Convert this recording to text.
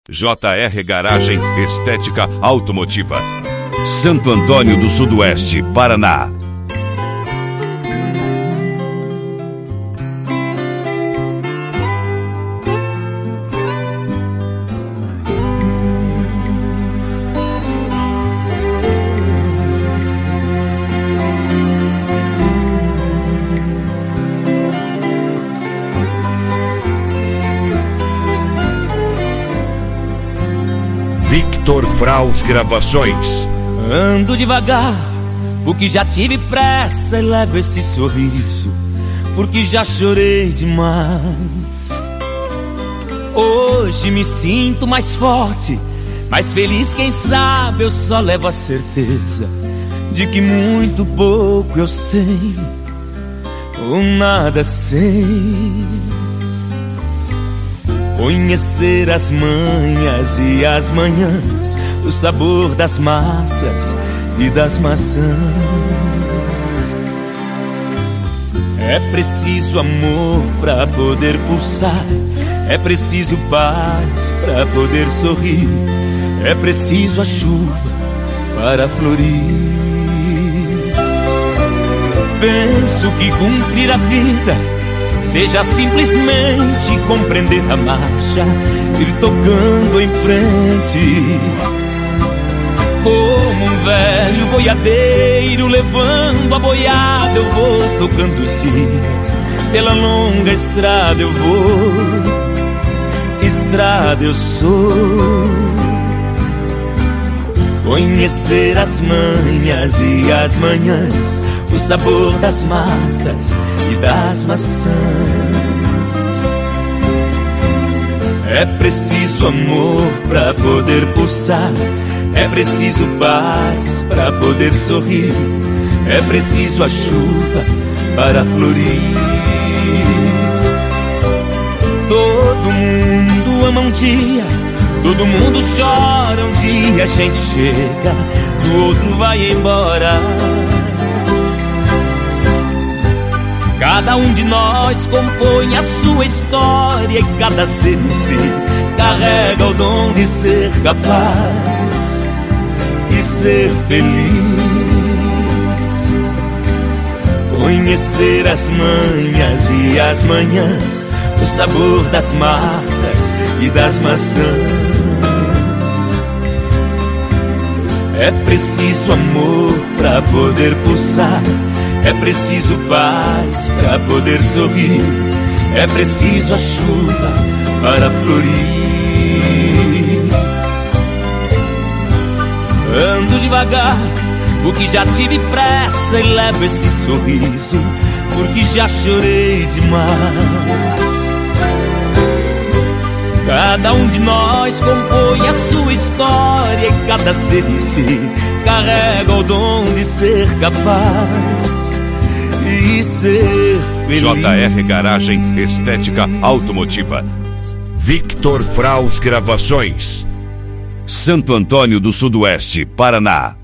JR Garagem Estética Automotiva, Santo Antônio do Sudoeste, Paraná. Victor Fraus Gravações. Ando devagar, porque já tive pressa, e levo esse sorriso, porque já chorei demais. Hoje me sinto mais forte, mais feliz, quem sabe eu só levo a certeza de que muito pouco eu sei, ou nada sei. Conhecer as manhas e as manhãs, o sabor das massas e das maçãs. É preciso amor pra poder pulsar, é preciso paz pra poder sorrir, é preciso a chuva para florir. Penso que cumprir a vida seja simplesmente compreender a marcha, ir tocando em frente. Como um velho boiadeiro levando a boiada, eu vou tocando os dias. Pela longa estrada eu vou, estrada eu sou. Conhecer as manhas e as manhãs, o sabor das massas e das maçãs. É preciso amor pra poder pulsar, é preciso paz pra poder sorrir, é preciso a chuva para florir. Todo mundo ama um dia, todo mundo chora um dia, a gente chega, do outro vai embora. Cada um de nós compõe a sua história, e cada ser em si carrega o dom de ser capaz e ser feliz. Conhecer as manhas e as manhãs, o sabor das massas e das maçãs. É preciso amor pra poder pulsar, é preciso paz pra poder sorrir, é preciso a chuva para florir. Ando devagar, porque já tive pressa, e levo esse sorriso, porque já chorei demais. Cada um de nós compõe a sua história, e cada ser em si carrega o dom de ser capaz e ser feliz. JR Garagem Estética Automotiva, Victor Fraus Gravações, Santo Antônio do Sudoeste, Paraná.